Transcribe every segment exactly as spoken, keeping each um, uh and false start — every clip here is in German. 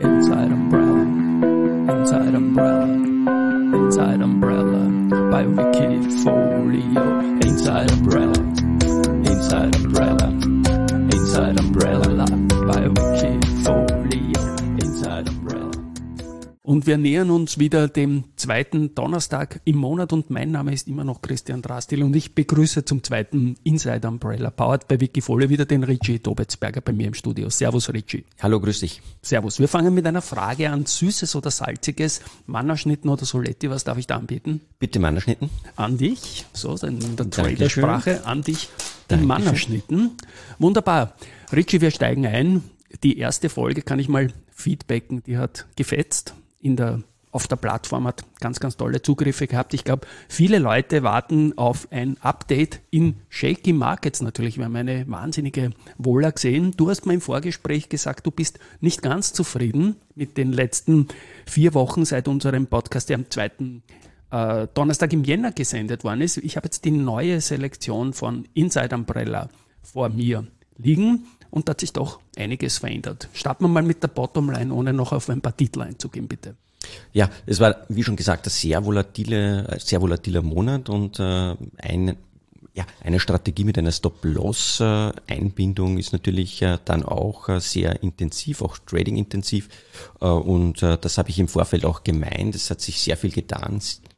Inside Umbrella, Inside Umbrella, Inside Umbrella, by Wikifolio. Inside Umbrella, Inside Umbrella, Inside Umbrella, by Wikifolio. Inside Umbrella. Und wir nähern uns wieder dem zweiten Donnerstag im Monat und mein Name ist immer noch Christian Drastil und ich begrüße zum zweiten Inside Umbrella Powered bei Wikifolio wieder den Richie Dobetsberger bei mir im Studio. Servus Richie. Hallo, grüß dich. Servus. Wir fangen mit einer Frage an. Süßes oder Salziges? Mannerschnitten oder Soletti? Was darf ich da anbieten? Bitte Mannerschnitten. An dich. So, in der Dankeschön. Tradersprache. An dich. Den Dankeschön. Mannerschnitten. Wunderbar. Richie, wir steigen ein. Die erste Folge kann ich mal feedbacken. Die hat gefetzt. In der, auf der Plattform hat ganz, ganz tolle Zugriffe gehabt. Ich glaube, viele Leute warten auf ein Update in Shaky Markets natürlich. Wir haben eine wahnsinnige Wohler gesehen. Du hast mir im Vorgespräch gesagt, du bist nicht ganz zufrieden mit den letzten vier Wochen seit unserem Podcast, der am zweiten Äh, Donnerstag im Jänner gesendet worden ist. Ich habe jetzt die neue Selektion von Inside Umbrella vor mir liegen. Und da hat sich doch einiges verändert. Starten wir mal mit der Bottomline, ohne noch auf ein paar Titel einzugehen, bitte. Ja, es war, wie schon gesagt, ein sehr volatile, sehr volatiler Monat und äh, ein, ja, eine Strategie mit einer Stop-Loss-Einbindung ist natürlich äh, dann auch äh, sehr intensiv, auch Trading-intensiv. Äh, und äh, das habe ich im Vorfeld auch gemeint. Es hat sich sehr viel getan.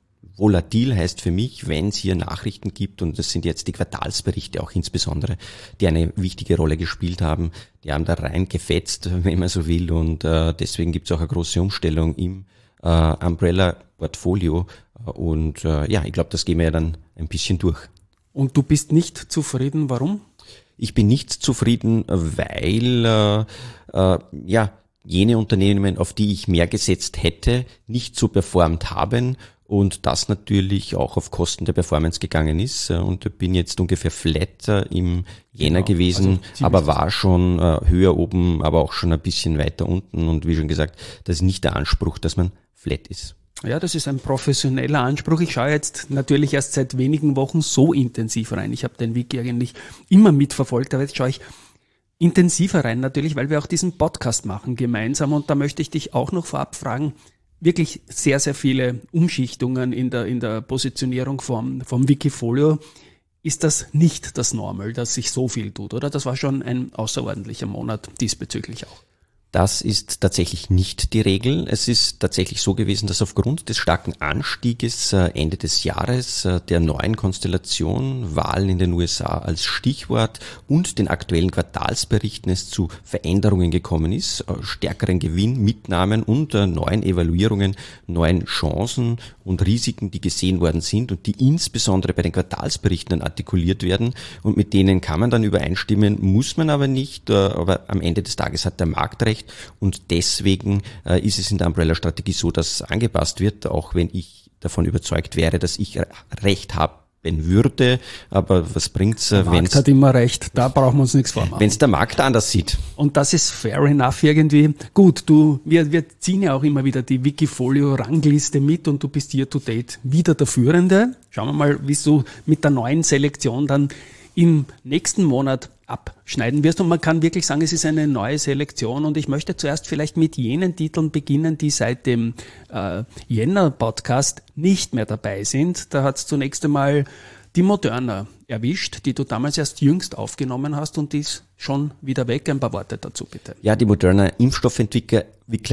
Volatil heißt für mich, wenn es hier Nachrichten gibt, und das sind jetzt die Quartalsberichte auch insbesondere, die eine wichtige Rolle gespielt haben, die haben da rein gefetzt, wenn man so will, und äh, deswegen gibt es auch eine große Umstellung im äh, Umbrella-Portfolio und äh, ja, ich glaube, das gehen wir ja dann ein bisschen durch. Und du bist nicht zufrieden, warum? Ich bin nicht zufrieden, weil äh, äh, ja jene Unternehmen, auf die ich mehr gesetzt hätte, nicht so performt haben. Und das natürlich auch auf Kosten der Performance gegangen ist. Und ich bin jetzt ungefähr flat im Jänner genau, gewesen, also aber war schon äh, höher oben, aber auch schon ein bisschen weiter unten. Und wie schon gesagt, das ist nicht der Anspruch, dass man flat ist. Ja, das ist ein professioneller Anspruch. Ich schaue jetzt natürlich erst seit wenigen Wochen so intensiv rein. Ich habe den Wiki eigentlich immer mitverfolgt, aber jetzt schaue ich intensiver rein natürlich, weil wir auch diesen Podcast machen gemeinsam. Und da möchte ich dich auch noch vorab fragen, wirklich sehr, sehr viele Umschichtungen in der, in der Positionierung vom, vom Wikifolio. Ist das nicht das Normal, dass sich so viel tut, oder? Das war schon ein außerordentlicher Monat diesbezüglich auch. Das ist tatsächlich nicht die Regel. Es ist tatsächlich so gewesen, dass aufgrund des starken Anstieges Ende des Jahres, der neuen Konstellation, Wahlen in den U S A als Stichwort und den aktuellen Quartalsberichten es zu Veränderungen gekommen ist, stärkeren Gewinnmitnahmen und neuen Evaluierungen, neuen Chancen und Risiken, die gesehen worden sind und die insbesondere bei den Quartalsberichten artikuliert werden und mit denen kann man dann übereinstimmen, muss man aber nicht, aber am Ende des Tages hat der Markt recht. Und deswegen äh, ist es in der Umbrella-Strategie so, dass angepasst wird, auch wenn ich davon überzeugt wäre, dass ich recht haben würde. Aber was bringt's, wenn es... Der Markt hat immer recht, da brauchen wir uns nichts vormachen. Wenn es der Markt anders sieht. Und das ist fair enough irgendwie. Gut, du, wir, wir ziehen ja auch immer wieder die Wikifolio-Rangliste mit und du bist hier to date wieder der Führende. Schauen wir mal, wie du mit der neuen Selektion dann im nächsten Monat abschneiden wirst. Und man kann wirklich sagen, es ist eine neue Selektion. Und ich möchte zuerst vielleicht mit jenen Titeln beginnen, die seit dem äh, Jänner-Podcast nicht mehr dabei sind. Da hat es zunächst einmal die Moderna erwischt, die du damals erst jüngst aufgenommen hast und die ist schon wieder weg. Ein paar Worte dazu bitte. Ja, die Moderna Impfstoffentwickler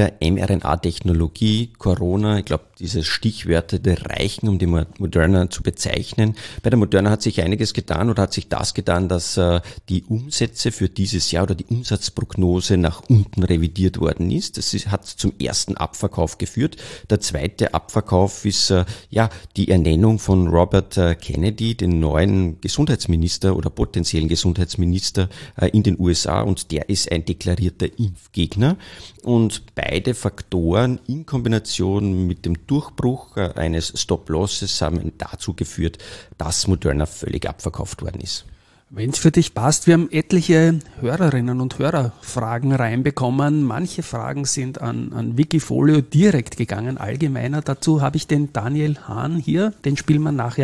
mRNA-Technologie, Corona, ich glaube, diese Stichwörter die reichen, um die Moderna zu bezeichnen. Bei der Moderna hat sich einiges getan oder hat sich das getan, dass äh, die Umsätze für dieses Jahr oder die Umsatzprognose nach unten revidiert worden ist. Das ist, hat zum ersten Abverkauf geführt. Der zweite Abverkauf ist äh, ja die Ernennung von Robert äh, Kennedy, den neuen Gesundheitsminister oder potenziellen Gesundheitsminister äh, in den U S A, und der ist ein deklarierter Impfgegner. Und beide Faktoren in Kombination mit dem Durchbruch eines Stop-Losses haben dazu geführt, dass Moderna völlig abverkauft worden ist. Wenn es für dich passt, wir haben etliche Hörerinnen und Hörerfragen reinbekommen. Manche Fragen sind an, an Wikifolio direkt gegangen, allgemeiner. Dazu habe ich den Daniel Hahn hier, den spielen wir nachher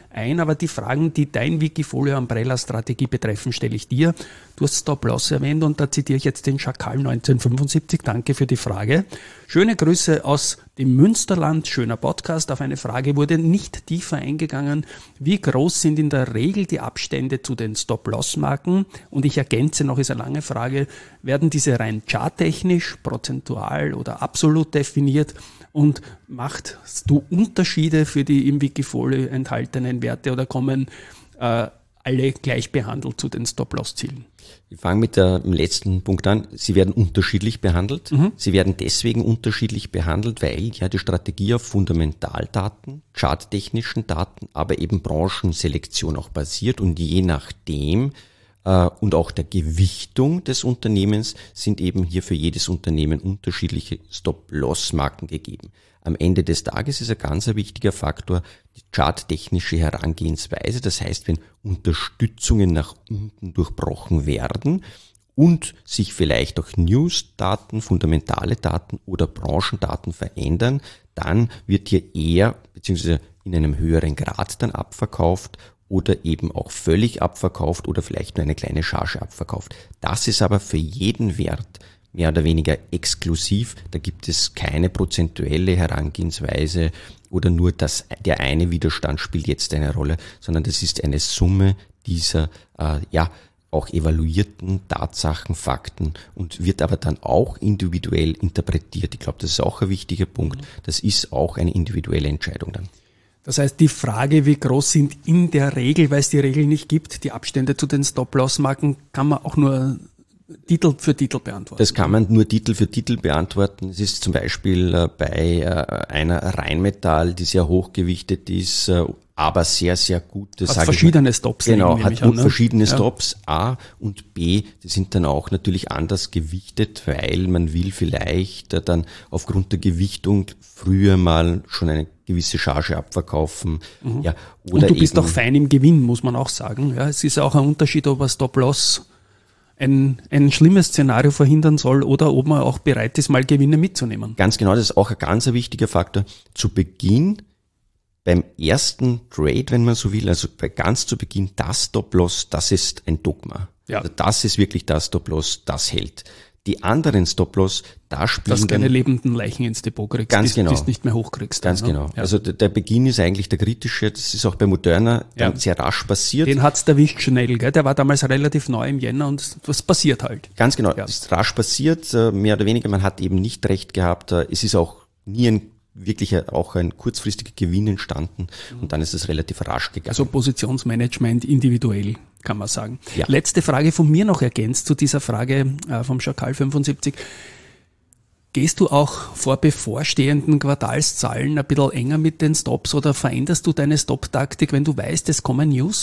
ein, aber die Fragen, die dein Wikifolio-Umbrella-Strategie betreffen, stelle ich dir. Du hast Stop-Loss erwähnt und da zitiere ich jetzt den Schakal neunzehnhundertfünfundsiebzig. Danke für die Frage. Schöne Grüße aus dem Münsterland, schöner Podcast. Auf eine Frage wurde nicht tiefer eingegangen. Wie groß sind in der Regel die Abstände zu den Stop-Loss-Marken? Und ich ergänze noch, ist eine lange Frage, werden diese rein charttechnisch, prozentual oder absolut definiert? Und machst du Unterschiede für die im Wikifolio enthaltenen Werte oder kommen äh, alle gleich behandelt zu den Stop-Loss-Zielen? Ich fange mit dem letzten Punkt an. Sie werden unterschiedlich behandelt. Mhm. Sie werden deswegen unterschiedlich behandelt, weil ja die Strategie auf Fundamentaldaten, charttechnischen Daten, aber eben Branchenselektion auch basiert und je nachdem äh, und auch der Gewichtung des Unternehmens sind eben hier für jedes Unternehmen unterschiedliche Stop-Loss-Marken gegeben. Am Ende des Tages ist ein ganz wichtiger Faktor die charttechnische Herangehensweise. Das heißt, wenn Unterstützungen nach unten durchbrochen werden und sich vielleicht auch News-Daten, fundamentale Daten oder Branchendaten verändern, dann wird hier eher beziehungsweise in einem höheren Grad dann abverkauft oder eben auch völlig abverkauft oder vielleicht nur eine kleine Charge abverkauft. Das ist aber für jeden Wert mehr oder weniger exklusiv. Da gibt es keine prozentuelle Herangehensweise oder nur das, der eine Widerstand spielt jetzt eine Rolle, sondern das ist eine Summe dieser, äh, ja, auch evaluierten Tatsachen, Fakten und wird aber dann auch individuell interpretiert. Ich glaube, das ist auch ein wichtiger Punkt. Das ist auch eine individuelle Entscheidung dann. Das heißt, die Frage, wie groß sind in der Regel, weil es die Regel nicht gibt, die Abstände zu den Stop-Loss-Marken, kann man auch nur Titel für Titel beantworten. Das kann man nur Titel für Titel beantworten. Es ist zum Beispiel äh, bei äh, einer Rheinmetall, die sehr hochgewichtet ist, äh, aber sehr, sehr gut. Das hat verschiedene Stops. Genau, hat an, ne? verschiedene ja. Stops, A und B, die sind dann auch natürlich anders gewichtet, weil man will vielleicht äh, dann aufgrund der Gewichtung früher mal schon eine gewisse Charge abverkaufen. Mhm. Ja, oder und du bist eben, auch fein im Gewinn, muss man auch sagen. Ja, es ist auch ein Unterschied, ob ein Stop-Loss Ein, ein schlimmes Szenario verhindern soll oder ob man auch bereit ist, mal Gewinne mitzunehmen. Ganz genau, das ist auch ein ganz wichtiger Faktor. Zu Beginn, beim ersten Trade, wenn man so will, also bei ganz zu Beginn, das Stop-Loss, das ist ein Dogma. Ja. Also das ist wirklich das Stop-Loss, das hält. Die anderen Stop-Loss, da spielen dass du keine dann, lebenden Leichen ins Depot kriegst, ganz genau, die du nicht mehr hochkriegst. Ganz dann, genau. Ne? Ja. Also der, der Beginn ist eigentlich der kritische, das ist auch bei Moderna dann ja. sehr rasch passiert. Den hat's erwischt schnell, gell? Der war damals relativ neu im Jänner und was passiert halt. Ganz genau, ja. es ist rasch passiert, mehr oder weniger, man hat eben nicht recht gehabt, es ist auch nie ein wirklich auch ein kurzfristiger Gewinn entstanden und dann ist es relativ rasch gegangen. Also Positionsmanagement individuell, kann man sagen. Ja. Letzte Frage von mir noch ergänzt zu dieser Frage äh, vom Schakal fünfundsiebzig. Gehst du auch vor bevorstehenden Quartalszahlen ein bisschen enger mit den Stops oder veränderst du deine Stop-Taktik, wenn du weißt, es kommen News?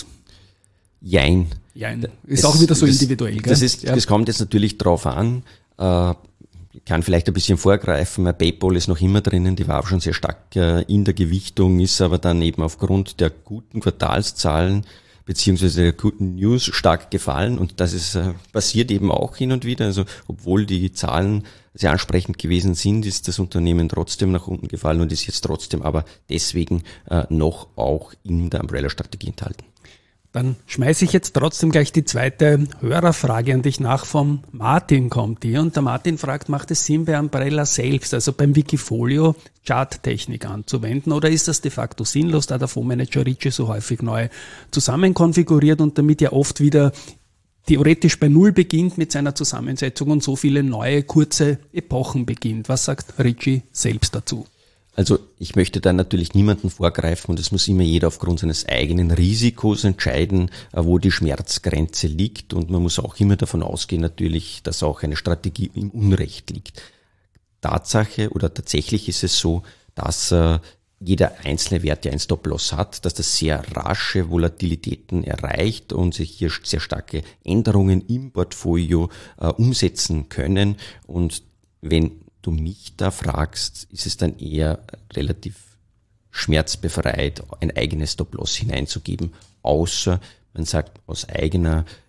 Jein. Jein. Ist es, auch wieder so das, individuell, gell? Das, ist, ja. das kommt jetzt natürlich drauf an. Äh, Ich kann vielleicht ein bisschen vorgreifen, PayPal ist noch immer drinnen, die war auch schon sehr stark in der Gewichtung, ist aber dann eben aufgrund der guten Quartalszahlen beziehungsweise der guten News stark gefallen und das ist passiert eben auch hin und wieder. Also obwohl die Zahlen sehr ansprechend gewesen sind, ist das Unternehmen trotzdem nach unten gefallen und ist jetzt trotzdem aber deswegen noch auch in der Umbrella-Strategie enthalten. Dann schmeiße ich jetzt trotzdem gleich die zweite Hörerfrage an dich nach. Vom Martin kommt die und der Martin fragt, macht es Sinn bei Umbrella selbst, also beim Wikifolio, Charttechnik anzuwenden oder ist das de facto sinnlos, da der Fondsmanager Ricci so häufig neu zusammenkonfiguriert und damit ja oft wieder theoretisch bei Null beginnt mit seiner Zusammensetzung und so viele neue kurze Epochen beginnt. Was sagt Ricci selbst dazu? Also ich möchte da natürlich niemanden vorgreifen und es muss immer jeder aufgrund seines eigenen Risikos entscheiden, wo die Schmerzgrenze liegt und man muss auch immer davon ausgehen natürlich, dass auch eine Strategie im Unrecht liegt. Tatsache oder tatsächlich ist es so, dass äh, jeder einzelne Wert ja ein Stop-Loss hat, dass das sehr rasche Volatilitäten erreicht und sich hier sehr starke Änderungen im Portfolio äh, umsetzen können und wenn du mich da fragst, ist es dann eher relativ schmerzbefreit, ein eigenes Stop-Loss hineinzugeben, außer man sagt aus eigener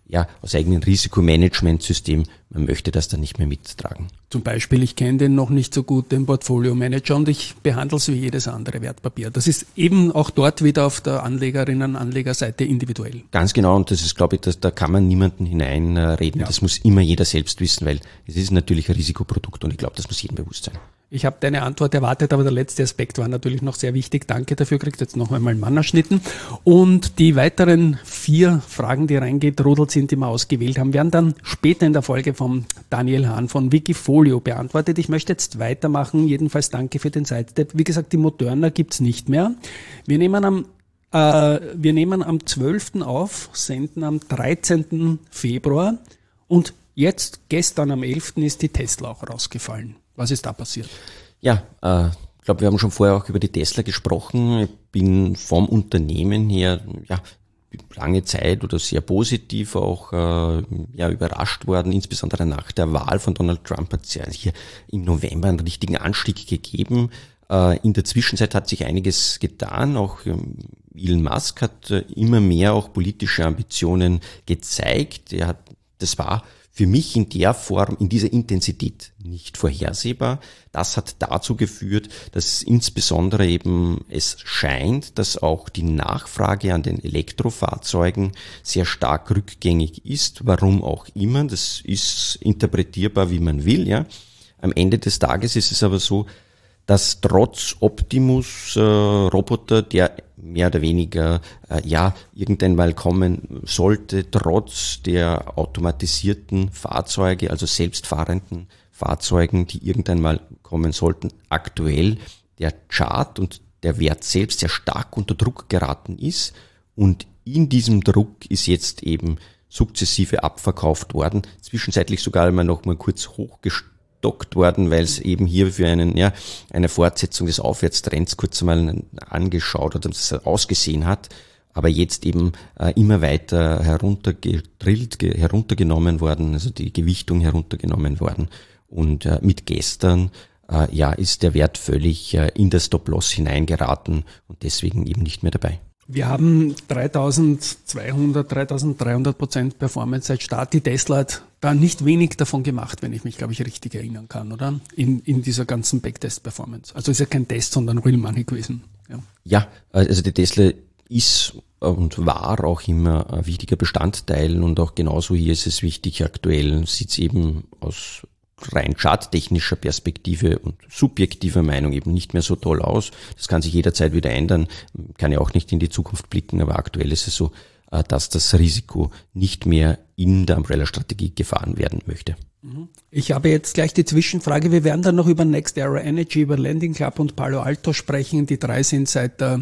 ja, aus eigenem Risikomanagementsystem, man möchte das dann nicht mehr mittragen. Zum Beispiel, ich kenne den noch nicht so gut, den Portfolio-Manager, und ich behandle es wie jedes andere Wertpapier. Das ist eben auch dort wieder auf der Anlegerinnen- Anlegerseite individuell. Ganz genau, und das ist, glaube ich, dass, da kann man niemanden hineinreden. Ja. Das muss immer jeder selbst wissen, weil es ist natürlich ein Risikoprodukt und ich glaube, das muss jedem bewusst sein. Ich habe deine Antwort erwartet, aber der letzte Aspekt war natürlich noch sehr wichtig. Danke dafür, kriegt jetzt noch einmal einen Mannerschnitten. Und die weiteren vier Fragen, die reingeht, Rudel sind, die wir ausgewählt haben, werden dann später in der Folge vom Daniel Hahn von Wikifolio beantwortet. Ich möchte jetzt weitermachen. Jedenfalls danke für den Sidestep. Wie gesagt, die Moderna gibt's nicht mehr. Wir nehmen am äh, wir nehmen am zwölften auf, senden am dreizehnten Februar und jetzt, gestern am elften ist die Tesla auch rausgefallen. Was ist da passiert? Ja, äh, ich glaube, wir haben schon vorher auch über die Tesla gesprochen. Ich bin vom Unternehmen her ja lange Zeit oder sehr positiv auch äh, ja überrascht worden, insbesondere nach der Wahl von Donald Trump hat es ja hier im November einen richtigen Anstieg gegeben. Äh, in der Zwischenzeit hat sich einiges getan. Auch ähm, Elon Musk hat äh, immer mehr auch politische Ambitionen gezeigt. Er hat, das war für mich in der Form, in dieser Intensität nicht vorhersehbar. Das hat dazu geführt, dass insbesondere eben es scheint, dass auch die Nachfrage an den Elektrofahrzeugen sehr stark rückgängig ist. Warum auch immer, das ist interpretierbar, wie man will. Ja. Am Ende des Tages ist es aber so, dass trotz Optimus äh, Roboter, der mehr oder weniger äh, ja irgendwann mal kommen sollte, trotz der automatisierten Fahrzeuge, also selbstfahrenden Fahrzeugen, die irgendwann mal kommen sollten, aktuell der Chart und der Wert selbst sehr stark unter Druck geraten ist. Und in diesem Druck ist jetzt eben sukzessive abverkauft worden, zwischenzeitlich sogar einmal noch mal kurz hochgestockt worden, weil es eben hier für einen, ja, eine Fortsetzung des Aufwärtstrends kurz einmal angeschaut oder das ausgesehen hat, aber jetzt eben äh, immer weiter heruntergedrillt, ge, heruntergenommen worden, also die Gewichtung heruntergenommen worden und äh, mit gestern äh, ja ist der Wert völlig äh, in das Stop-Loss hineingeraten und deswegen eben nicht mehr dabei. Wir haben dreitausendzweihundert, dreitausenddreihundert Prozent Performance seit Start. Die Tesla hat da nicht wenig davon gemacht, wenn ich mich, glaube ich, richtig erinnern kann, oder? In, in dieser ganzen Backtest-Performance. Also ist ja kein Test, sondern Real Money gewesen. Ja, ja, also die Tesla ist und war auch immer ein wichtiger Bestandteil und auch genauso hier ist es wichtig, aktuell sieht es eben aus rein charttechnischer Perspektive und subjektiver Meinung eben nicht mehr so toll aus. Das kann sich jederzeit wieder ändern, kann ja auch nicht in die Zukunft blicken, aber aktuell ist es so, dass das Risiko nicht mehr in der Umbrella-Strategie gefahren werden möchte. Ich habe jetzt gleich die Zwischenfrage. Wir werden dann noch über Next Era Energy, über Lending Club und Palo Alto sprechen. Die drei sind seit der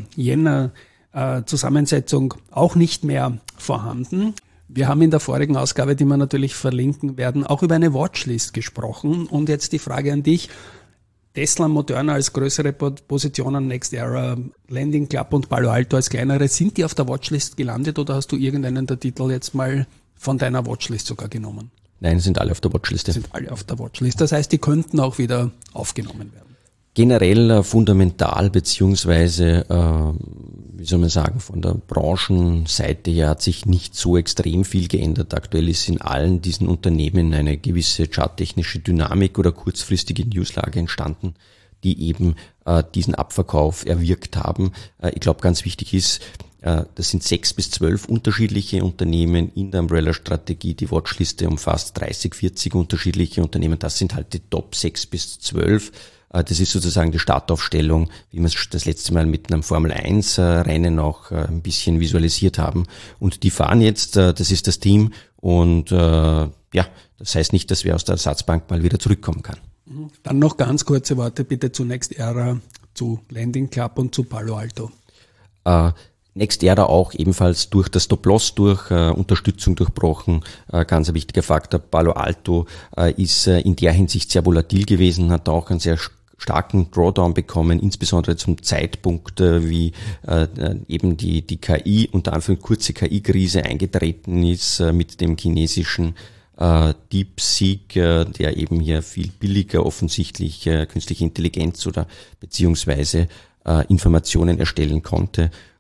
Jänner-Zusammensetzung auch nicht mehr vorhanden. Wir haben in der vorigen Ausgabe, die wir natürlich verlinken werden, auch über eine Watchlist gesprochen. Und jetzt die Frage an dich. Tesla, Moderna als größere Positionen, Next Era, Lending Club und Palo Alto als kleinere, sind die auf der Watchlist gelandet oder hast du irgendeinen der Titel jetzt mal von deiner Watchlist sogar genommen? Nein, sind alle auf der Watchliste. Sind alle auf der Watchlist. Das heißt, die könnten auch wieder aufgenommen werden. Generell äh, fundamental beziehungsweise, äh, wie soll man sagen, von der Branchenseite her hat sich nicht so extrem viel geändert. Aktuell ist in allen diesen Unternehmen eine gewisse charttechnische Dynamik oder kurzfristige Newslage entstanden, die eben äh, diesen Abverkauf erwirkt haben. Äh, ich glaube, ganz wichtig ist, äh, das sind sechs bis zwölf unterschiedliche Unternehmen in der Umbrella-Strategie. Die Watchliste umfasst dreißig, vierzig unterschiedliche Unternehmen. Das sind halt die Top sechs bis zwölf. Das ist sozusagen die Startaufstellung, wie wir es das letzte Mal mit einem Formel eins Rennen auch ein bisschen visualisiert haben. Und die fahren jetzt, das ist das Team. Und ja, das heißt nicht, dass wer aus der Ersatzbank mal wieder zurückkommen kann. Dann noch ganz kurze Worte bitte zu Next Era, zu Lending Club und zu Palo Alto. Äh, Next Era auch ebenfalls durch das Stop-Loss durch, äh, Unterstützung durchbrochen, äh, ganz ein wichtiger Faktor. Palo Alto äh, ist äh, in der Hinsicht sehr volatil gewesen, hat auch einen sehr starken Drawdown bekommen, insbesondere zum Zeitpunkt, äh, wie äh, eben die die K I, unter Anführungszeichen kurze K I-Krise eingetreten ist äh, mit dem chinesischen äh, DeepSeek, äh, der eben hier viel billiger offensichtlich äh, künstliche Intelligenz oder beziehungsweise äh, Informationen erstellen konnte.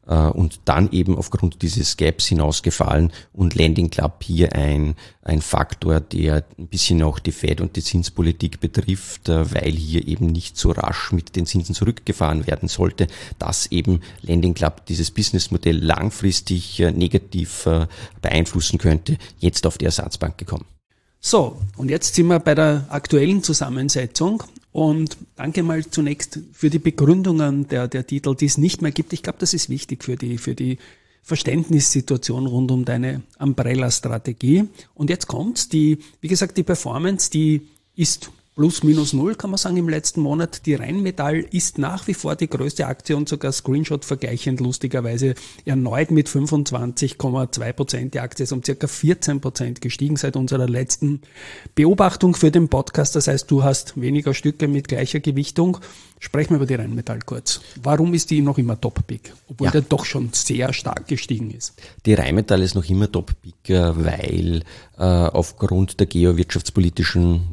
und dann eben aufgrund dieses Gaps hinausgefallen und Lending Club hier ein, ein Faktor, der ein bisschen auch die Fed und die Zinspolitik betrifft, weil hier eben nicht so rasch mit den Zinsen zurückgefahren werden sollte, dass eben Lending Club dieses Businessmodell langfristig negativ beeinflussen könnte, jetzt auf die Ersatzbank gekommen. So, und jetzt sind wir bei der aktuellen Zusammensetzung und danke mal zunächst für die Begründungen der, der Titel, die es nicht mehr gibt. Ich glaube, das ist wichtig für die, für die Verständnissituation rund um deine Umbrella-Strategie. Und jetzt kommt's, die, wie gesagt, die Performance, die ist plus minus null, kann man sagen, im letzten Monat. Die Rheinmetall ist nach wie vor die größte Aktie und sogar Screenshot vergleichend lustigerweise erneut mit fünfundzwanzig Komma zwei Prozent. Die Aktie ist um circa vierzehn Prozent gestiegen seit unserer letzten Beobachtung für den Podcast. Das heißt, du hast weniger Stücke mit gleicher Gewichtung. Sprechen wir über die Rheinmetall kurz. Warum ist die noch immer Top-Pick, obwohl ja. der doch schon sehr stark gestiegen ist? Die Rheinmetall ist noch immer Top-Pick, weil äh, aufgrund der geowirtschaftspolitischen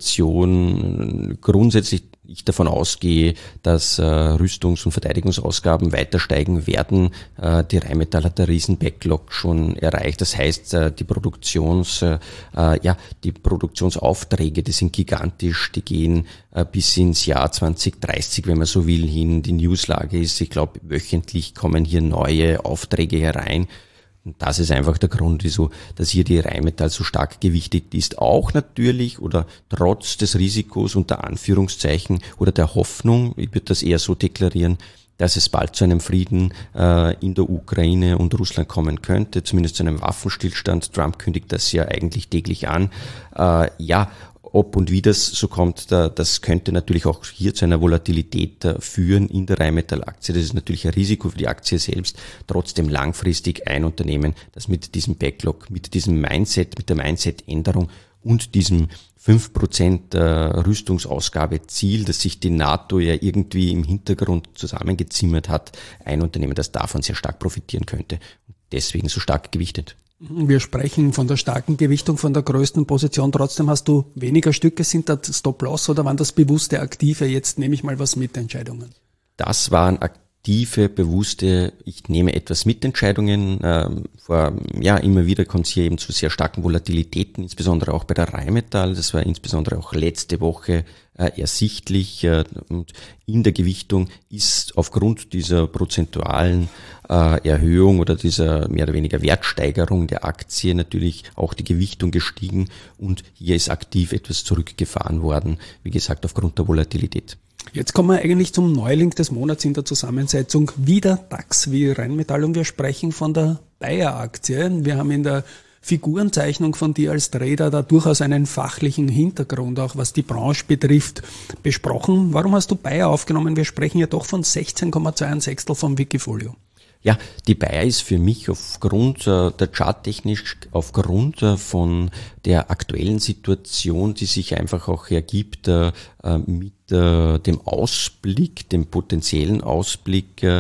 Situation grundsätzlich ich davon ausgehe, dass äh, Rüstungs- und Verteidigungsausgaben weiter steigen werden. Äh, die Rheinmetall hat einen riesen Backlog schon erreicht. Das heißt, äh, die Produktions, äh, ja, die Produktionsaufträge, die sind gigantisch. Die gehen äh, bis ins Jahr zwanzig dreißig, wenn man so will, hin. Die Newslage ist, ich glaube, wöchentlich kommen hier neue Aufträge herein. Und das ist einfach der Grund, wieso, dass hier die Rheinmetall so stark gewichtet ist. Auch natürlich oder trotz des Risikos unter Anführungszeichen oder der Hoffnung, ich würde das eher so deklarieren, dass es bald zu einem Frieden äh, in der Ukraine und Russland kommen könnte, zumindest zu einem Waffenstillstand. Trump kündigt das ja eigentlich täglich an. Äh, ja, ob und wie das so kommt, das könnte natürlich auch hier zu einer Volatilität führen in der Rheinmetall-Aktie. Das ist natürlich ein Risiko für die Aktie selbst. Trotzdem langfristig ein Unternehmen, das mit diesem Backlog, mit diesem Mindset, mit der Mindset-Änderung und diesem fünf Prozent Rüstungsausgabeziel, das sich die NATO ja irgendwie im Hintergrund zusammengezimmert hat, ein Unternehmen, das davon sehr stark profitieren könnte. Deswegen so stark gewichtet. Wir sprechen von der starken Gewichtung, von der größten Position. Trotzdem hast du weniger Stücke. Sind das Stop-Loss oder waren das bewusste, aktive? Jetzt nehme ich mal was mit Entscheidungen. Das waren aktive, bewusste, ich nehme etwas mit Entscheidungen. Ähm, vor, ja, immer wieder kommt es hier eben zu sehr starken Volatilitäten, insbesondere auch bei der Rheinmetall. Das war insbesondere auch letzte Woche äh, ersichtlich. Äh, und in der Gewichtung ist aufgrund dieser prozentualen äh, Erhöhung oder dieser mehr oder weniger Wertsteigerung der Aktie natürlich auch die Gewichtung gestiegen und hier ist aktiv etwas zurückgefahren worden, wie gesagt, aufgrund der Volatilität. Jetzt kommen wir eigentlich zum Neuling des Monats in der Zusammensetzung. Wieder DAX wie Rheinmetall und wir sprechen von der Bayer-Aktie. Wir haben in der Figurenzeichnung von dir als Trader da durchaus einen fachlichen Hintergrund, auch was die Branche betrifft, besprochen. Warum hast du Bayer aufgenommen? Wir sprechen ja doch von sechzehn Komma zweiundsiebzig vom Wikifolio. Ja, die Bayer ist für mich aufgrund äh, der charttechnisch, aufgrund äh, von der aktuellen Situation, die sich einfach auch ergibt, äh, mit äh, dem Ausblick, dem potenziellen Ausblick, äh,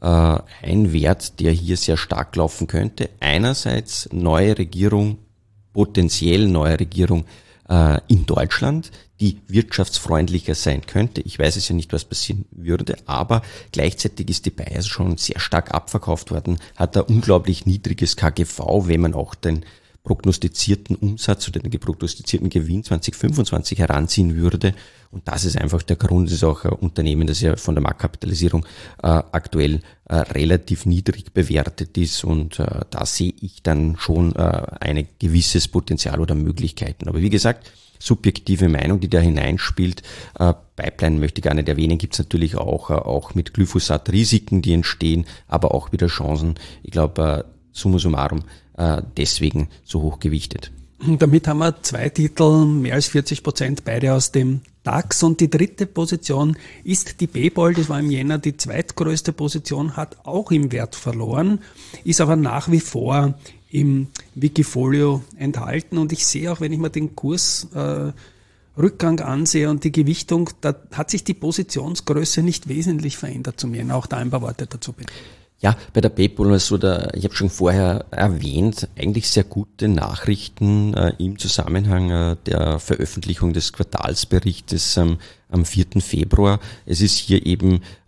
ein Wert, der hier sehr stark laufen könnte. Einerseits neue Regierung, potenziell neue Regierung äh, in Deutschland, die wirtschaftsfreundlicher sein könnte. Ich weiß es ja nicht, was passieren würde, aber gleichzeitig ist die Bayer schon sehr stark abverkauft worden, hat ein unglaublich niedriges K G V, wenn man auch den prognostizierten Umsatz oder den prognostizierten Gewinn zwanzig fünfundzwanzig heranziehen würde. Und das ist einfach der Grund, das ist auch ein Unternehmen, das ja von der Marktkapitalisierung äh, aktuell äh, relativ niedrig bewertet ist und äh, da sehe ich dann schon äh, ein gewisses Potenzial oder Möglichkeiten. Aber wie gesagt, subjektive Meinung, die da hineinspielt. Äh, Pipeline möchte ich gar nicht erwähnen, gibt es natürlich auch, äh, auch mit Glyphosat Risiken, die entstehen, aber auch wieder Chancen. Ich glaube, äh, summa summarum, äh, deswegen so hoch gewichtet. Damit haben wir zwei Titel, mehr als vierzig Prozent, beide aus dem DAX. Und die dritte Position ist die Bebol, das war im Jänner die zweitgrößte Position, hat auch im Wert verloren, ist aber nach wie vor im Wikifolio enthalten. Und ich sehe auch, wenn ich mir den Kursrückgang äh, ansehe und die Gewichtung, da hat sich die Positionsgröße nicht wesentlich verändert zum Jänner. Auch da ein paar Worte dazu bitte. Ja, bei der Bebol, also der, ich habe schon vorher erwähnt, eigentlich sehr gute Nachrichten äh, im Zusammenhang äh, der Veröffentlichung des Quartalsberichtes ähm, am vierten Februar. Es ist hier eben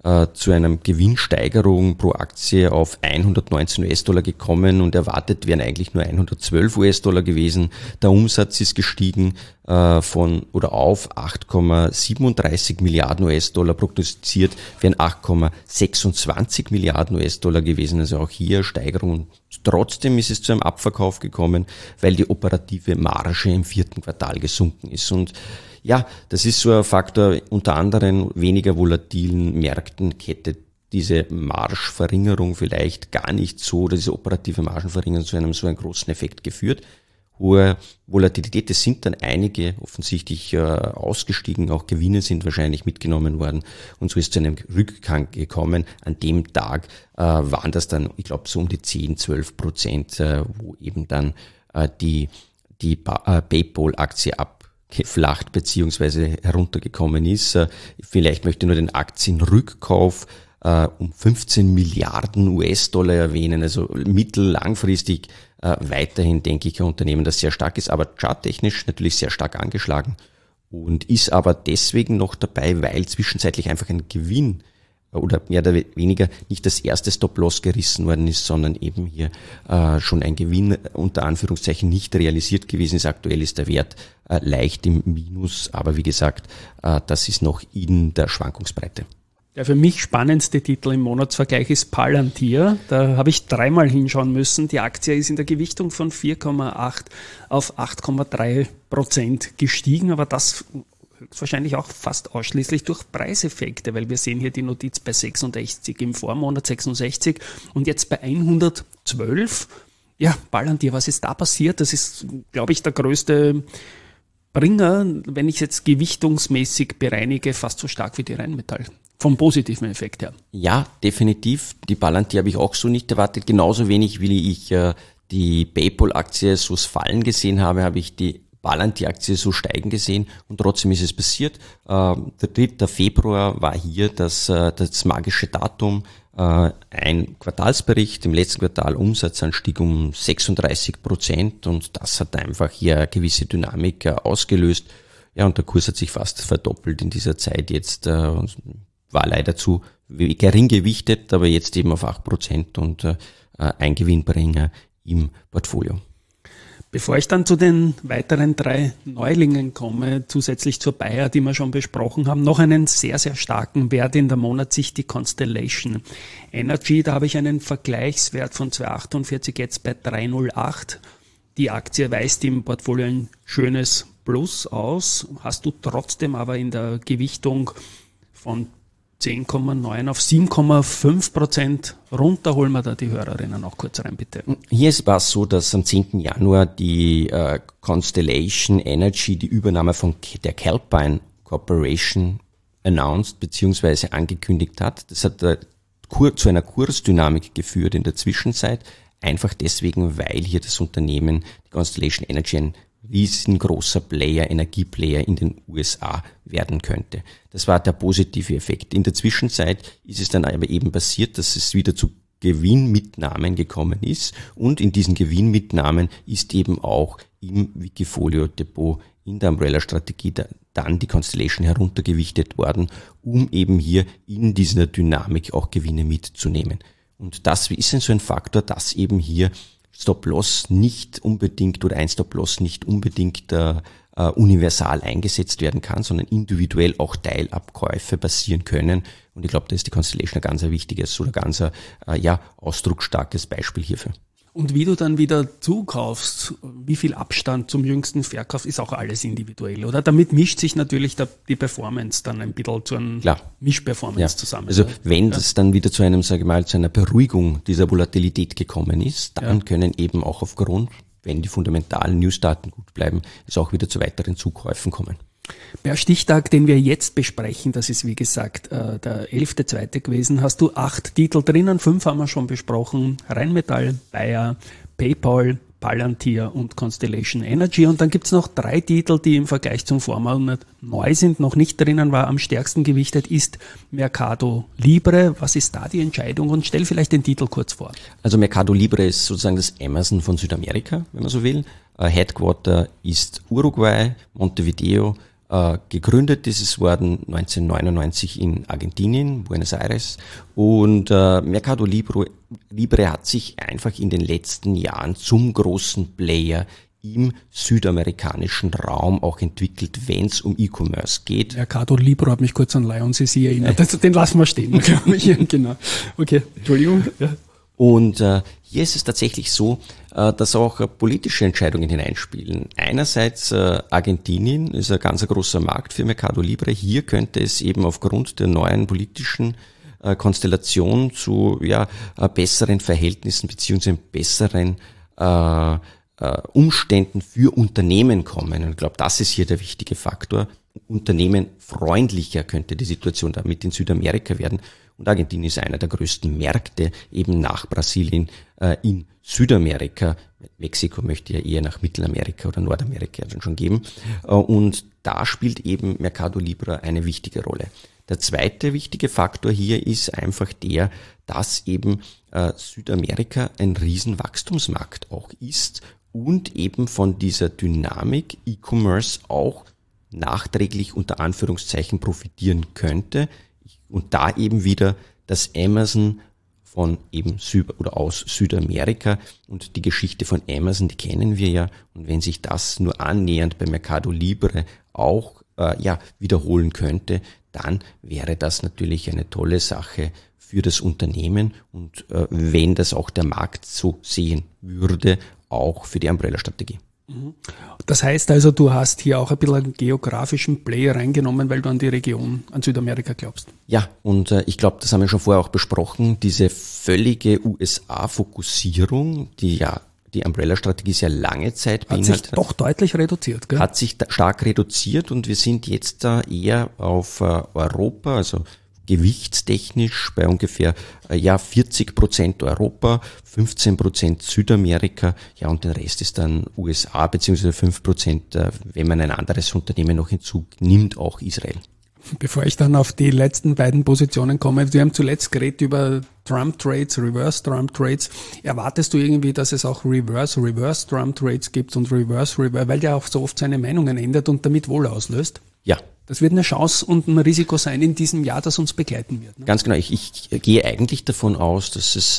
äh, zu einer Gewinnsteigerung pro Aktie auf hundertneunzehn US-Dollar gekommen und erwartet wären eigentlich nur hundertzwölf US-Dollar gewesen. Der Umsatz ist gestiegen äh, von oder auf acht Komma siebenunddreißig Milliarden US-Dollar, prognostiziert wären acht Komma sechsundzwanzig Milliarden US-Dollar gewesen, also auch hier Steigerung. Trotzdem ist es zu einem Abverkauf gekommen, weil die operative Marge im vierten Quartal gesunken ist. Und ja, das ist so ein Faktor, unter anderem weniger volatilen Märkten hätte diese Margenverringerung vielleicht gar nicht so, oder diese operative Margenverringerung zu einem so einen großen Effekt geführt. Hohe Volatilität, es sind dann einige offensichtlich äh, ausgestiegen, auch Gewinne sind wahrscheinlich mitgenommen worden und so ist zu einem Rückgang gekommen. An dem Tag äh, waren das dann, ich glaube, so um die zehn, zwölf Prozent, äh, wo eben dann äh, die, die ba- äh, PayPal-Aktie abgeflacht bzw. heruntergekommen ist. Äh, vielleicht möchte ich nur den Aktienrückkauf äh, um fünfzehn Milliarden US-Dollar erwähnen, also mittel-langfristig äh, weiterhin, denke ich, ein Unternehmen, das sehr stark ist, aber charttechnisch natürlich sehr stark angeschlagen und ist aber deswegen noch dabei, weil zwischenzeitlich einfach ein Gewinn oder mehr oder weniger nicht das erste Stop-Loss gerissen worden ist, sondern eben hier äh, schon ein Gewinn unter Anführungszeichen nicht realisiert gewesen ist. Aktuell ist der Wert äh, leicht im Minus, aber wie gesagt, äh, das ist noch in der Schwankungsbreite. Der für mich spannendste Titel im Monatsvergleich ist Palantir. Da habe ich dreimal hinschauen müssen. Die Aktie ist in der Gewichtung von vier Komma acht auf acht Komma drei Prozent gestiegen, aber das höchstwahrscheinlich auch fast ausschließlich durch Preiseffekte, weil wir sehen hier die Notiz bei sechsundsechzig im Vormonat, sechsundsechzig und jetzt bei hundertzwölf. Ja, Palantir, was ist da passiert? Das ist, glaube ich, der größte Bringer, wenn ich es jetzt gewichtungsmäßig bereinige, fast so stark wie die Rheinmetall. Vom positiven Effekt her. Ja, definitiv. Die Palantir habe ich auch so nicht erwartet. Genauso wenig, wie ich äh, die PayPal-Aktie so fallen gesehen habe, habe ich die Palantir-Aktie so steigen gesehen und trotzdem ist es passiert. Äh, der dritte Februar war hier das, äh, das magische Datum. Äh, ein Quartalsbericht, im letzten Quartal Umsatzanstieg um sechsunddreißig Prozent und das hat einfach hier eine gewisse Dynamik äh, ausgelöst. Ja, und der Kurs hat sich fast verdoppelt in dieser Zeit jetzt. Äh, war leider zu gering gewichtet, aber jetzt eben auf acht Prozent und äh, ein Gewinnbringer im Portfolio. Bevor ich dann zu den weiteren drei Neulingen komme, zusätzlich zur Bayer, die wir schon besprochen haben, noch einen sehr, sehr starken Wert in der Monatssicht, die Constellation Energy. Da habe ich einen Vergleichswert von zwei Komma achtundvierzig jetzt bei drei Komma null acht. Die Aktie weist im Portfolio ein schönes Plus aus. Hast du trotzdem aber in der Gewichtung von zehn Komma neun auf sieben Komma fünf Prozent runter. Holen wir da die Hörerinnen auch kurz rein, bitte. Hier war es so, dass am zehnten Januar die äh, Constellation Energy die Übernahme von der Calpine Corporation announced bzw. angekündigt hat. Das hat äh, zu einer Kursdynamik geführt in der Zwischenzeit, einfach deswegen, weil hier das Unternehmen, die Constellation Energy, ein riesengroßer Player, Energieplayer in den U S A werden könnte. Das war der positive Effekt. In der Zwischenzeit ist es dann aber eben passiert, dass es wieder zu Gewinnmitnahmen gekommen ist und in diesen Gewinnmitnahmen ist eben auch im Wikifolio Depot in der Umbrella-Strategie dann die Constellation heruntergewichtet worden, um eben hier in dieser Dynamik auch Gewinne mitzunehmen. Und das ist so ein Faktor, dass eben hier Stop-Loss nicht unbedingt oder ein Stop-Loss nicht unbedingt äh, äh, universal eingesetzt werden kann, sondern individuell auch Teilabkäufe passieren können. Und ich glaube, da ist die Constellation ein ganz ein wichtiges oder ganz ein, äh, ja, ausdrucksstarkes Beispiel hierfür. Und wie du dann wieder zukaufst, wie viel Abstand zum jüngsten Verkauf, ist auch alles individuell, oder? Damit mischt sich natürlich der, die Performance dann ein bisschen zu einer Klar. Mischperformance ja. zusammen. Also oder? wenn ja. das dann wieder zu einem, sage ich mal, zu einer Beruhigung dieser Volatilität gekommen ist, dann ja. können eben auch aufgrund, wenn die fundamentalen Newsdaten gut bleiben, es auch wieder zu weiteren Zukäufen kommen. Per Stichtag, den wir jetzt besprechen, das ist wie gesagt äh, der elfte zweite gewesen, hast du acht Titel drinnen, fünf haben wir schon besprochen, Rheinmetall, Bayer, PayPal, Palantir und Constellation Energy und dann gibt's noch drei Titel, die im Vergleich zum Vormonat neu sind, noch nicht drinnen war, am stärksten gewichtet ist Mercado Libre. Was ist da die Entscheidung und stell vielleicht den Titel kurz vor. Also Mercado Libre ist sozusagen das Amazon von Südamerika, wenn man so will. Headquarter ist Uruguay, Montevideo. Äh, gegründet ist es worden neunzehnhundertneunundneunzig in Argentinien, Buenos Aires. Und äh, Mercado Libre, Libre hat sich einfach in den letzten Jahren zum großen Player im südamerikanischen Raum auch entwickelt, wenn es um E-Commerce geht. Mercado Libre hat mich kurz an Lion C C erinnert. Das, den lassen wir stehen. Genau. Okay, Entschuldigung. Ja. Und äh, hier ist es tatsächlich so, äh, dass auch äh, politische Entscheidungen hineinspielen. Einerseits äh, Argentinien ist ein ganz großer Markt für Mercado Libre. Hier könnte es eben aufgrund der neuen politischen äh, Konstellation zu ja, äh, besseren Verhältnissen beziehungsweise besseren äh, äh, Umständen für Unternehmen kommen. Und ich glaube, das ist hier der wichtige Faktor. Unternehmenfreundlicher könnte die Situation damit in Südamerika werden. Und Argentinien ist einer der größten Märkte eben nach Brasilien äh, in Südamerika. Mexiko möchte ja eher nach Mittelamerika oder Nordamerika dann schon geben. Äh, und da spielt eben Mercado Libre eine wichtige Rolle. Der zweite wichtige Faktor hier ist einfach der, dass eben äh, Südamerika ein Riesenwachstumsmarkt auch ist und eben von dieser Dynamik E-Commerce auch nachträglich unter Anführungszeichen profitieren könnte. Und da eben wieder das Amazon von eben Süd- oder aus Südamerika und die Geschichte von Amazon, die kennen wir ja. Und wenn sich das nur annähernd bei Mercado Libre auch äh, ja wiederholen könnte, dann wäre das natürlich eine tolle Sache für das Unternehmen und äh, wenn das auch der Markt so sehen würde, auch für die Umbrella-Strategie. Das heißt also, du hast hier auch ein bisschen einen geografischen Player reingenommen, weil du an die Region, an Südamerika glaubst. Ja, und äh, ich glaube, das haben wir schon vorher auch besprochen, diese völlige U S A-Fokussierung, die ja die Umbrella-Strategie sehr lange Zeit beinhaltet. Hat sich doch deutlich reduziert, gell? Hat sich stark reduziert und wir sind jetzt da eher auf äh, Europa, also gewichtstechnisch bei ungefähr äh, ja vierzig Prozent Europa, fünfzehn Prozent Südamerika, ja und der Rest ist dann U S A beziehungsweise fünf Prozent, äh, wenn man ein anderes Unternehmen noch hinzunimmt, auch Israel. Bevor ich dann auf die letzten beiden Positionen komme, wir haben zuletzt geredet über Trump Trades, Reverse Trump Trades. Erwartest du irgendwie, dass es auch Reverse, Reverse Trump Trades gibt und Reverse, Reverse, weil der auch so oft seine Meinungen ändert und damit wohl auslöst? Ja. Das wird eine Chance und ein Risiko sein in diesem Jahr, das uns begleiten wird. Ne? Ganz genau. Ich, ich gehe eigentlich davon aus, dass es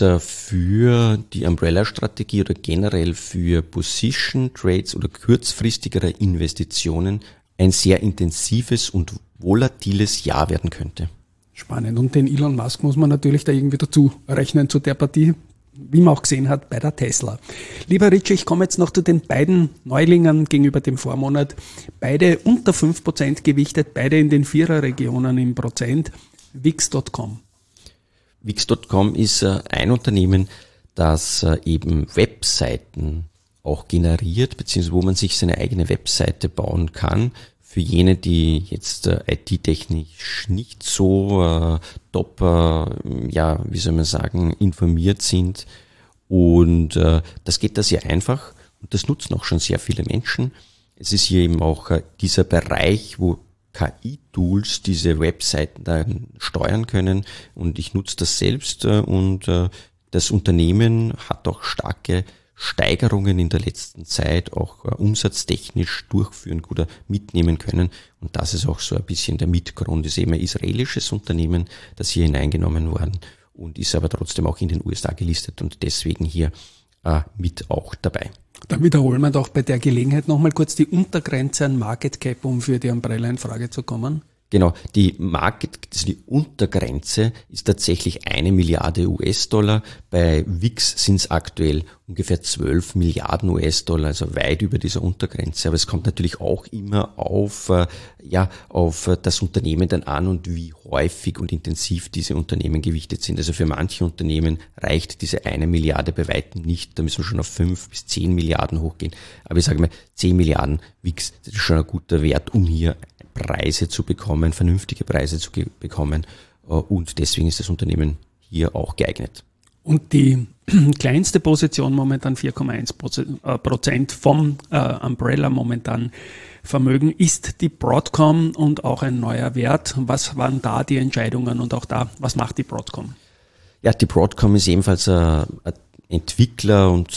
für die Umbrella-Strategie oder generell für Position Trades oder kurzfristigere Investitionen ein sehr intensives und volatiles Jahr werden könnte. Spannend. Und den Elon Musk muss man natürlich da irgendwie dazu rechnen zu der Partie, wie man auch gesehen hat bei der Tesla. Lieber Richie, ich komme jetzt noch zu den beiden Neulingen gegenüber dem Vormonat. Beide unter fünf Prozent gewichtet, beide in den Viererregionen im Prozent. Wix Punkt com. Wix Punkt com ist ein Unternehmen, das eben Webseiten auch generiert, beziehungsweise wo man sich seine eigene Webseite bauen kann. Für jene, die jetzt äh, I T-technisch nicht so äh, top, äh, ja, wie soll man sagen, informiert sind. Und äh, das geht da sehr einfach und das nutzen auch schon sehr viele Menschen. Es ist hier eben auch äh, dieser Bereich, wo K I-Tools diese Webseiten dann steuern können und ich nutze das selbst äh, und äh, das Unternehmen hat auch starke Steigerungen in der letzten Zeit auch uh, umsatztechnisch durchführen oder mitnehmen können. Und das ist auch so ein bisschen der Mitgrund. Es ist eben ein israelisches Unternehmen, das hier hineingenommen worden und ist aber trotzdem auch in den U S A gelistet und deswegen hier uh, mit auch dabei. Dann wiederholen wir doch bei der Gelegenheit nochmal kurz die Untergrenze an Market Cap, um für die Umbrella in Frage zu kommen. Genau, die Market, also die Untergrenze ist tatsächlich eine Milliarde U S-Dollar. Bei Wix sind es aktuell ungefähr zwölf Milliarden U S-Dollar, also weit über dieser Untergrenze. Aber es kommt natürlich auch immer auf, äh, ja, auf das Unternehmen dann an und wie häufig und intensiv diese Unternehmen gewichtet sind. Also für manche Unternehmen reicht diese eine Milliarde bei weitem nicht. Da müssen wir schon auf fünf bis zehn Milliarden hochgehen. Aber ich sage mal, zehn Milliarden Wix, das ist schon ein guter Wert, um hier Preise zu bekommen, vernünftige Preise zu ge- bekommen und deswegen ist das Unternehmen hier auch geeignet. Und die kleinste Position momentan vier Komma eins Prozent vom äh, Umbrella momentan Vermögen ist die Broadcom und auch ein neuer Wert. Was waren da die Entscheidungen und auch da, was macht die Broadcom? Ja, die Broadcom ist ebenfalls ein Entwickler und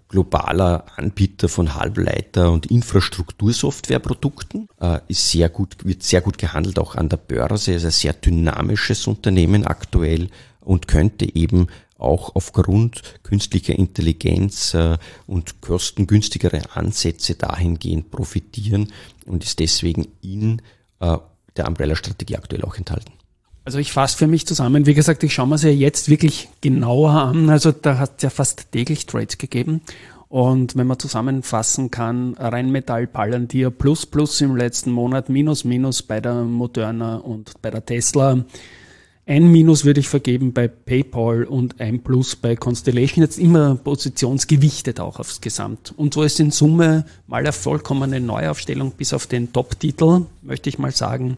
globaler Anbieter von Halbleiter- und Infrastruktursoftwareprodukten, äh, ist sehr gut, wird sehr gut gehandelt, auch an der Börse, ist ein sehr dynamisches Unternehmen aktuell und könnte eben auch aufgrund künstlicher Intelligenz äh, und kostengünstigere Ansätze dahingehend profitieren und ist deswegen in äh, der Umbrella-Strategie aktuell auch enthalten. Also ich fasse für mich zusammen, wie gesagt, ich schaue mir es ja jetzt wirklich genauer an. Also da hat es ja fast täglich Trades gegeben. Und wenn man zusammenfassen kann, Rheinmetall, Palantir, plus, plus im letzten Monat, minus, minus bei der Moderna und bei der Tesla. Ein Minus würde ich vergeben bei PayPal und ein Plus bei Constellation. Jetzt immer positionsgewichtet auch aufs Gesamt. Und so ist in Summe mal eine vollkommene Neuaufstellung bis auf den Top-Titel, möchte ich mal sagen.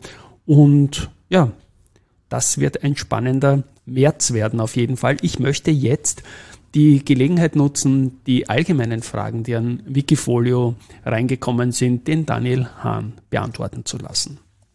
Und ja, das wird ein spannender März werden auf jeden Fall. Ich möchte jetzt die Gelegenheit nutzen, die allgemeinen Fragen, die an Wikifolio reingekommen sind, den Daniel Hahn beantworten zu lassen.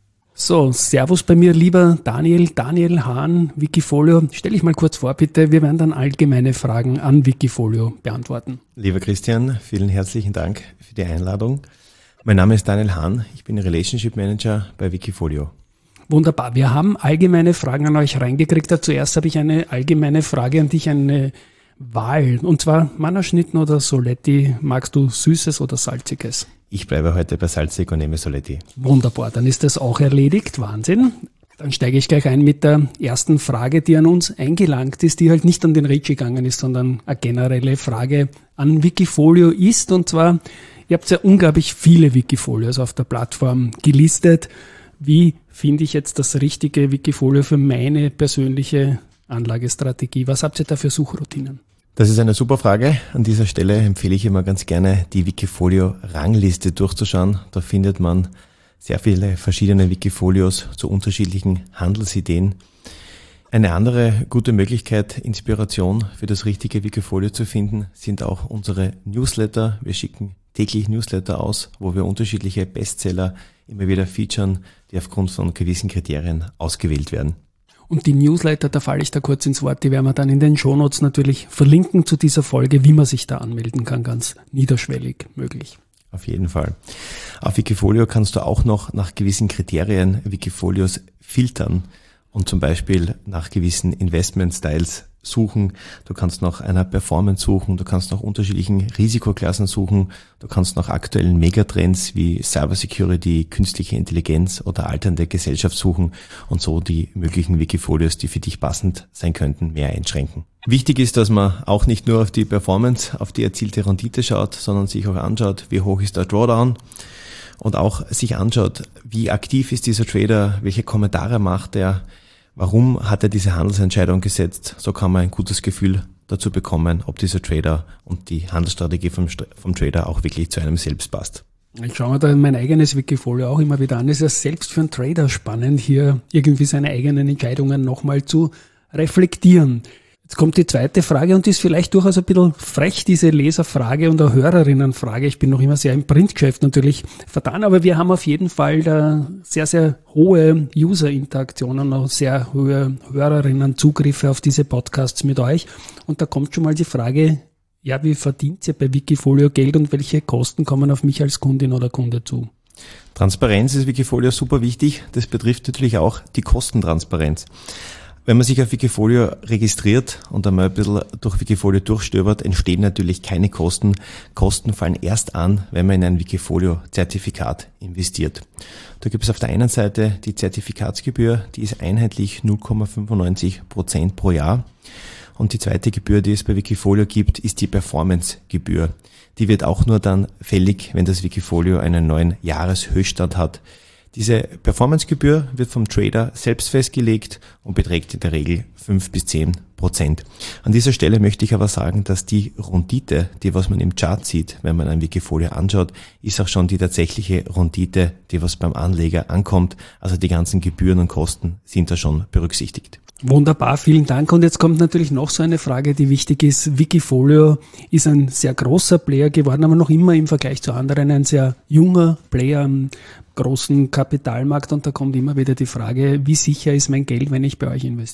So, servus bei mir, lieber Daniel, Daniel Hahn, Wikifolio. Stell dich mal kurz vor, bitte. Wir werden dann allgemeine Fragen an Wikifolio beantworten. Lieber Christian, vielen herzlichen Dank für die Einladung. Mein Name ist Daniel Hahn, ich bin Relationship Manager bei Wikifolio. Wunderbar. Wir haben allgemeine Fragen an euch reingekriegt. Zuerst habe ich eine allgemeine Frage an dich, eine Wahl. Und zwar Mannerschnitten oder Soletti. Magst du Süßes oder Salziges? Ich bleibe heute bei salzig und nehme Soletti. Wunderbar, dann ist das auch erledigt. Wahnsinn. Dann steige ich gleich ein mit der ersten Frage, die an uns eingelangt ist, die halt nicht an den Rich gegangen ist, sondern eine generelle Frage an Wikifolio ist. Und zwar, ihr habt ja unglaublich viele Wikifolios auf der Plattform gelistet. Wie finde ich jetzt das richtige Wikifolio für meine persönliche Anlagestrategie? Was habt ihr da für Suchroutinen? Das ist eine super Frage. An dieser Stelle empfehle ich immer ganz gerne, die Wikifolio-Rangliste durchzuschauen. Da findet man sehr viele verschiedene Wikifolios zu unterschiedlichen Handelsideen. Eine andere gute Möglichkeit, Inspiration für das richtige Wikifolio zu finden, sind auch unsere Newsletter. Wir schicken täglich Newsletter aus, wo wir unterschiedliche Bestseller immer wieder featuren, die aufgrund von gewissen Kriterien ausgewählt werden. Und die Newsletter, da falle ich da kurz ins Wort, die werden wir dann in den Shownotes natürlich verlinken zu dieser Folge, wie man sich da anmelden kann, ganz niederschwellig möglich. Auf jeden Fall. Auf Wikifolio kannst du auch noch nach gewissen Kriterien Wikifolios filtern und zum Beispiel nach gewissen Investment-Styles suchen. Du kannst nach einer Performance suchen, du kannst nach unterschiedlichen Risikoklassen suchen, du kannst nach aktuellen Megatrends wie Cybersecurity, künstliche Intelligenz oder alternde Gesellschaft suchen und so die möglichen Wikifolios, die für dich passend sein könnten, mehr einschränken. Wichtig ist, dass man auch nicht nur auf die Performance, auf die erzielte Rendite schaut, sondern sich auch anschaut, wie hoch ist der Drawdown und auch sich anschaut, wie aktiv ist dieser Trader, welche Kommentare macht er, warum hat er diese Handelsentscheidung gesetzt? So kann man ein gutes Gefühl dazu bekommen, ob dieser Trader und die Handelsstrategie vom, vom Trader auch wirklich zu einem selbst passt. Ich schaue mir da mein eigenes Wikifolio auch immer wieder an. Es ist ja selbst für einen Trader spannend, hier irgendwie seine eigenen Entscheidungen nochmal zu reflektieren. Jetzt kommt die zweite Frage und die ist vielleicht durchaus ein bisschen frech, diese Leserfrage und eine Hörerinnenfrage. Ich bin noch immer sehr im Printgeschäft natürlich vertan, aber wir haben auf jeden Fall da sehr, sehr hohe User-Interaktionen, auch sehr hohe Hörerinnen-Zugriffe auf diese Podcasts mit euch. Und da kommt schon mal die Frage, ja, wie verdient ihr bei Wikifolio Geld und welche Kosten kommen auf mich als Kundin oder Kunde zu? Transparenz ist Wikifolio super wichtig. Das betrifft natürlich auch die Kostentransparenz. Wenn man sich auf Wikifolio registriert und einmal ein bisschen durch Wikifolio durchstöbert, entstehen natürlich keine Kosten. Kosten fallen erst an, wenn man in ein Wikifolio-Zertifikat investiert. Da gibt es auf der einen Seite die Zertifikatsgebühr, die ist einheitlich null Komma fünfundneunzig Prozent pro Jahr. Und die zweite Gebühr, die es bei Wikifolio gibt, ist die Performance-Gebühr. Die wird auch nur dann fällig, wenn das Wikifolio einen neuen Jahreshöchststand hat. Diese Performancegebühr wird vom Trader selbst festgelegt und beträgt in der Regel fünf bis zehn Prozent. An dieser Stelle möchte ich aber sagen, dass die Rendite, die was man im Chart sieht, wenn man ein Wikifolio anschaut, ist auch schon die tatsächliche Rendite, die was beim Anleger ankommt. Also die ganzen Gebühren und Kosten sind da schon berücksichtigt. Wunderbar, vielen Dank. Und jetzt kommt natürlich noch so eine Frage, die wichtig ist. Wikifolio ist ein sehr großer Player geworden, aber noch immer im Vergleich zu anderen ein sehr junger Player am großen Kapitalmarkt. Und da kommt immer wieder die Frage, wie sicher ist mein Geld, wenn ich bei euch investiere?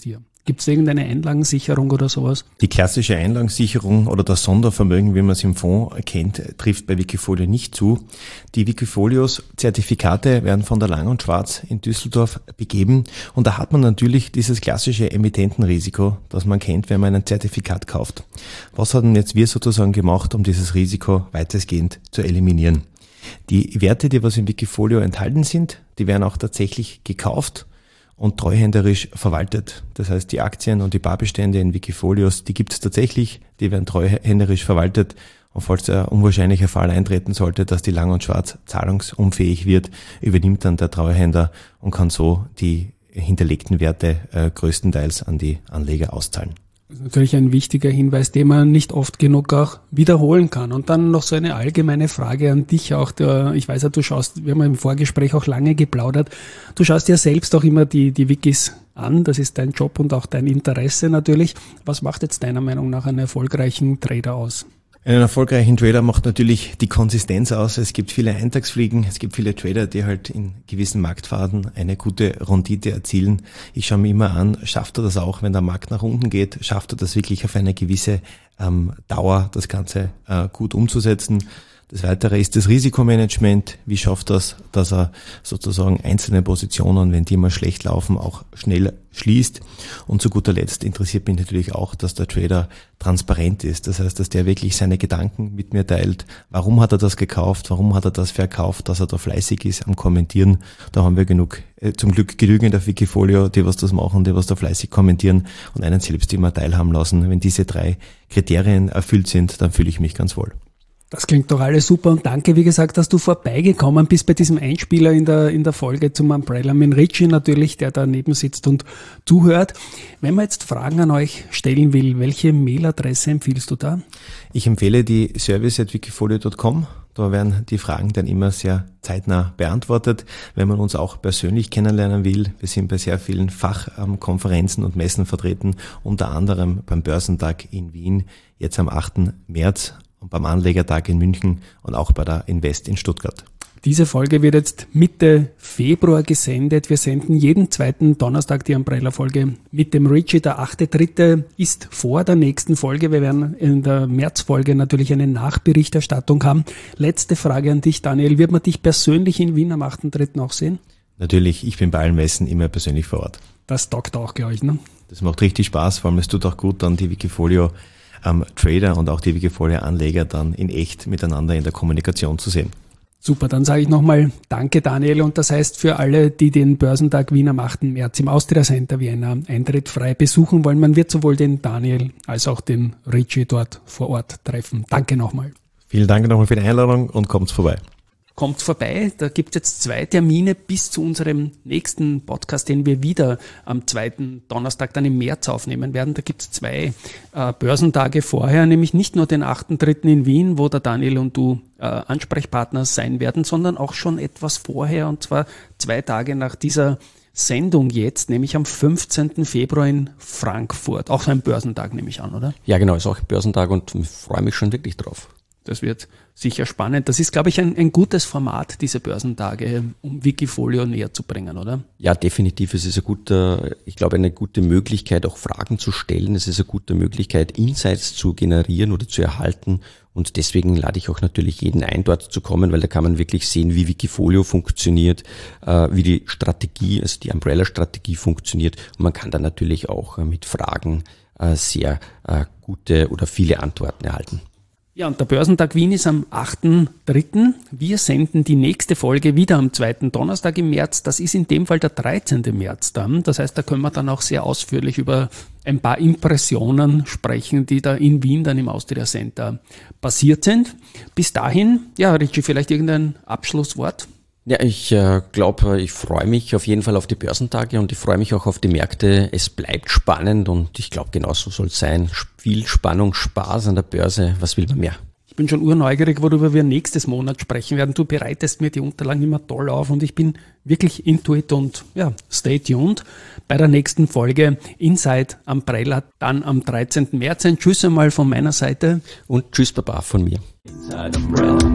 Gibt es irgendeine Einlagensicherung oder sowas? Die klassische Einlagensicherung oder das Sondervermögen, wie man es im Fonds kennt, trifft bei Wikifolio nicht zu. Die Wikifolios-Zertifikate werden von der Lang und Schwarz in Düsseldorf begeben und da hat man natürlich dieses klassische Emittentenrisiko, das man kennt, wenn man ein Zertifikat kauft. Was haben jetzt wir sozusagen gemacht, um dieses Risiko weitestgehend zu eliminieren? Die Werte, die was im Wikifolio enthalten sind, die werden auch tatsächlich gekauft und treuhänderisch verwaltet. Das heißt, die Aktien und die Barbestände in Wikifolios, die gibt es tatsächlich, die werden treuhänderisch verwaltet. Und falls ein unwahrscheinlicher Fall eintreten sollte, dass die Lang und Schwarz zahlungsunfähig wird, übernimmt dann der Treuhänder und kann so die hinterlegten Werte äh, größtenteils an die Anleger auszahlen. Das ist natürlich ein wichtiger Hinweis, den man nicht oft genug auch wiederholen kann. Und dann noch so eine allgemeine Frage an dich auch. Der, ich weiß ja, du schaust, wir haben im Vorgespräch auch lange geplaudert, du schaust ja selbst auch immer die, die Wikis an. Das ist dein Job und auch dein Interesse natürlich. Was macht jetzt deiner Meinung nach einen erfolgreichen Trader aus? Einen erfolgreichen Trader macht natürlich die Konsistenz aus. Es gibt viele Eintagsfliegen, es gibt viele Trader, die halt in gewissen Marktphasen eine gute Rendite erzielen. Ich schaue mir immer an, schafft er das auch, wenn der Markt nach unten geht, schafft er das wirklich auf eine gewisse ähm, Dauer, das Ganze äh, gut umzusetzen. Das Weitere ist das Risikomanagement. Wie schafft das, dass er sozusagen einzelne Positionen, wenn die mal schlecht laufen, auch schnell schließt? Und zu guter Letzt interessiert mich natürlich auch, dass der Trader transparent ist. Das heißt, dass der wirklich seine Gedanken mit mir teilt. Warum hat er das gekauft? Warum hat er das verkauft? Dass er da fleißig ist am Kommentieren. Da haben wir genug, äh, zum Glück genügend auf Wikifolio, die was das machen, die was da fleißig kommentieren und einen selbst immer teilhaben lassen. Wenn diese drei Kriterien erfüllt sind, dann fühle ich mich ganz wohl. Das klingt doch alles super und danke, wie gesagt, dass du vorbeigekommen bist bei diesem Einspieler in der, in der Folge zum Umbrella mit Richie natürlich, der daneben sitzt und zuhört. Wenn man jetzt Fragen an euch stellen will, welche Mailadresse empfiehlst du da? Ich empfehle die service at wikifolio dot com. Da werden die Fragen dann immer sehr zeitnah beantwortet. Wenn man uns auch persönlich kennenlernen will, wir sind bei sehr vielen Fachkonferenzen und Messen vertreten, unter anderem beim Börsentag in Wien, jetzt am achten März. Und beim Anlegertag in München und auch bei der Invest in Stuttgart. Diese Folge wird jetzt Mitte Februar gesendet. Wir senden jeden zweiten Donnerstag die Umbrella-Folge mit dem Richie. Der achte dritte ist vor der nächsten Folge. Wir werden in der Märzfolge natürlich eine Nachberichterstattung haben. Letzte Frage an dich, Daniel. Wird man dich persönlich in Wien am achten dritten auch sehen? Natürlich, ich bin bei allen Messen immer persönlich vor Ort. Das taugt auch, glaube ich, ne? Das macht richtig Spaß, vor allem es tut auch gut, dann die Wikifolio Ähm, Trader und auch die Wikifolio-Anleger dann in echt miteinander in der Kommunikation zu sehen. Super, dann sage ich nochmal Danke, Daniel. Und das heißt für alle, die den Börsentag Wien am achten März im Austria Center Vienna Eintritt frei besuchen wollen, man wird sowohl den Daniel als auch den Richie dort vor Ort treffen. Danke nochmal. Vielen Dank nochmal für die Einladung und kommt vorbei. Kommt vorbei, da gibt es jetzt zwei Termine bis zu unserem nächsten Podcast, den wir wieder am zweiten Donnerstag dann im März aufnehmen werden. Da gibt es zwei äh, Börsentage vorher, nämlich nicht nur den achten dritten in Wien, wo der Daniel und du äh, Ansprechpartner sein werden, sondern auch schon etwas vorher, und zwar zwei Tage nach dieser Sendung jetzt, nämlich am fünfzehnten Februar in Frankfurt. Auch so ein Börsentag, nehme ich an, oder? Ja, genau, ist auch ein Börsentag und ich freue mich schon wirklich drauf. Das wird sicher spannend. Das ist, glaube ich, ein, ein gutes Format, diese Börsentage, um Wikifolio näher zu bringen, oder? Ja, definitiv. Es ist eine gute, ich glaube, eine gute Möglichkeit, auch Fragen zu stellen. Es ist eine gute Möglichkeit, Insights zu generieren oder zu erhalten. Und deswegen lade ich auch natürlich jeden ein, dort zu kommen, weil da kann man wirklich sehen, wie Wikifolio funktioniert, wie die Strategie, also die Umbrella-Strategie funktioniert. Und man kann dann natürlich auch mit Fragen sehr gute oder viele Antworten erhalten. Ja, und der Börsentag Wien ist am achten dritten Wir senden die nächste Folge wieder am zweiten Donnerstag im März. Das ist in dem Fall der dreizehnte März dann. Das heißt, da können wir dann auch sehr ausführlich über ein paar Impressionen sprechen, die da in Wien dann im Austria Center passiert sind. Bis dahin, ja, Richie, vielleicht irgendein Abschlusswort? Ja, ich äh, glaube, ich freue mich auf jeden Fall auf die Börsentage und ich freue mich auch auf die Märkte. Es bleibt spannend und ich glaube, genauso soll es sein. Viel Spannung, Spaß an der Börse. Was will man mehr? Ich bin schon urneugierig, worüber wir nächstes Monat sprechen werden. Du bereitest mir die Unterlagen immer toll auf und ich bin wirklich into it und ja, stay tuned bei der nächsten Folge Inside Umbrella, dann am dreizehnten März. Ein Tschüss einmal von meiner Seite. Und Tschüss Baba von mir. Inside Umbrella,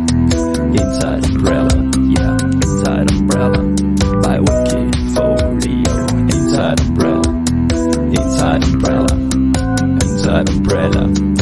Inside Umbrella, yeah, Inside Umbrella, by Wikifolio. Inside Umbrella, Inside Inside Umbrella. Inside Umbrella.